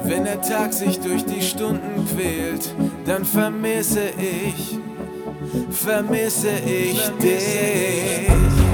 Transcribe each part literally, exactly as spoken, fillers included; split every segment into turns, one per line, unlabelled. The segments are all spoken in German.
Wenn der Tag sich durch die Stunden quält, dann vermisse ich, vermisse ich dich.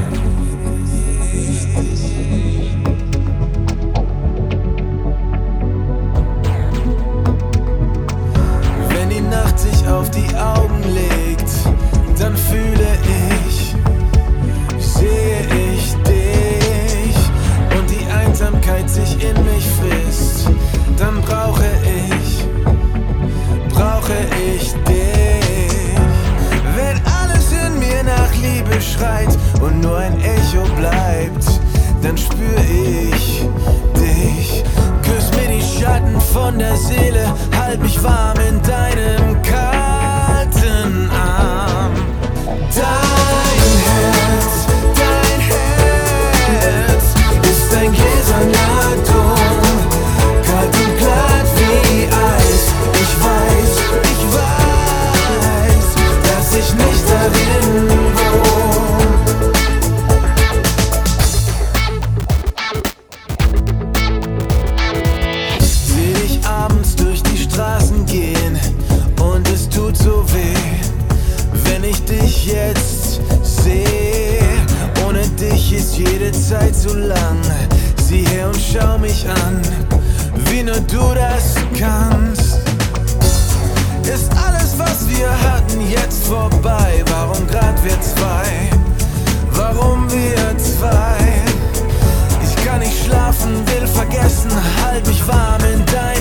Wenn die Nacht sich auf die Augen legt, dann fühle ich, sehe ich dich. Und die Einsamkeit sich in mich frisst, dann brauche ich, brauche ich dich. Wenn alles in mir nach Liebe schreit und nur ein Echo bleibt, dann spür ich dich. Küss mir die Schatten von der Seele, halt mich warm in deinem kalten Arm. Dein Herz, dein Herz ist ein gläserner Dom, kalt und glatt wie Eis. Ich weiß, ich weiß, dass ich nicht darin wohne. Seh dich abends durch die Straßen gehen und es tut so weh, wenn ich dich jetzt seh. Ohne dich ist jede Zeit so lang. Sieh her und schau mich an, wie nur du das kannst. Ist alles, was wir hatten, jetzt vorbei? Warum grad wir zwei? Warum wir zwei? Ich kann nicht schlafen, will vergessen, halt mich warm in deinem